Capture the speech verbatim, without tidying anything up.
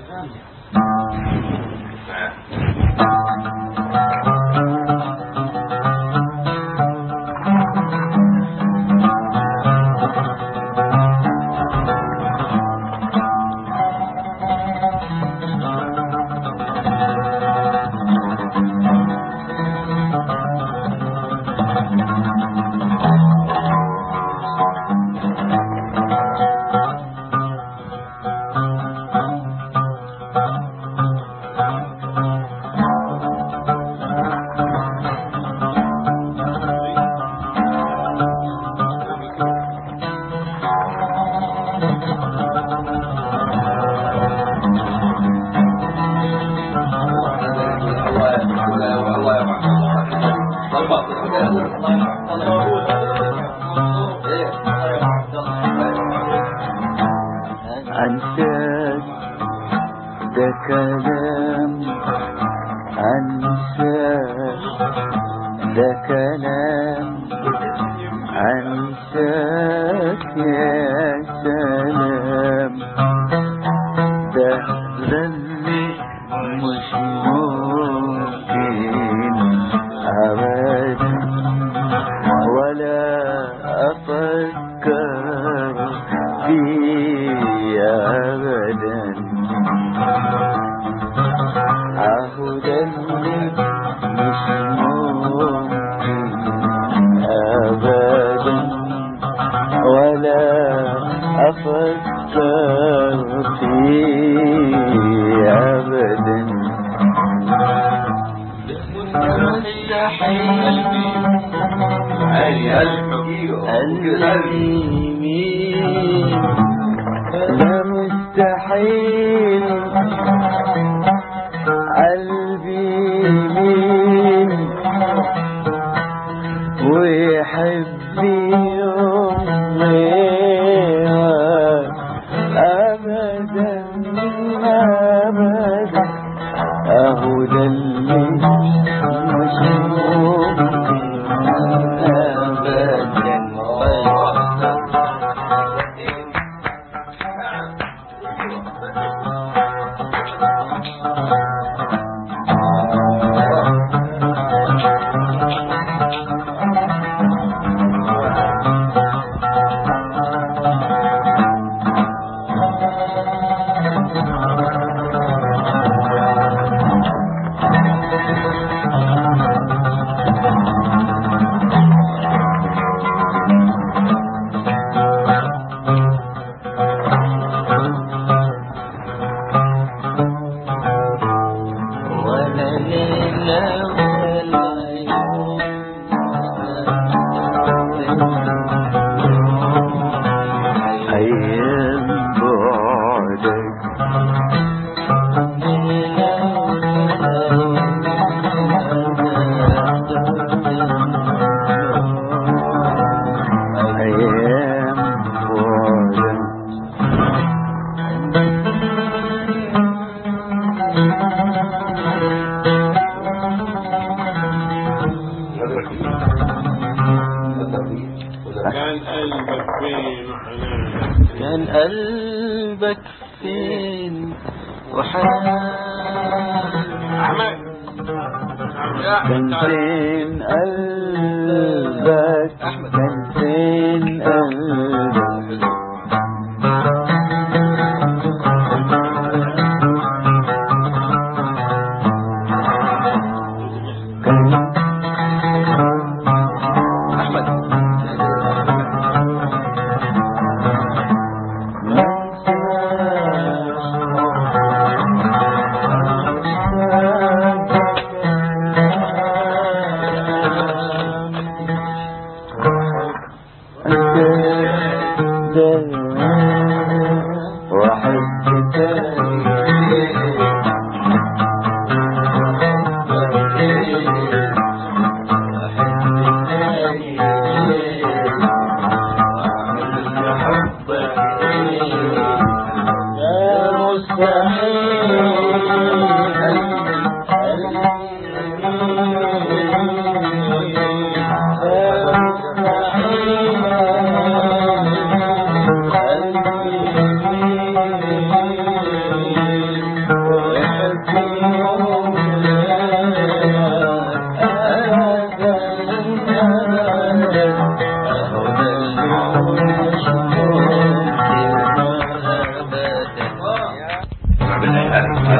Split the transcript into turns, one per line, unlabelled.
أنساك ده كلام، أنساك ده كلام، أنساك يا سلام، ده ذنبي مش ممكن أبدا ولا أفكر فيه أبدا. أهو ذنبي مش ممكن أبدا ولا أفكر فيه أبدا. مستحيل اليمين، لا مستحيل قلبي يمين ويحب يوم أبدا أبدا. أهو ده اللي مش ممكن أبدا. كان قلبك فين وحنان، كان فين قلبك، كان فين قلبك.
عليك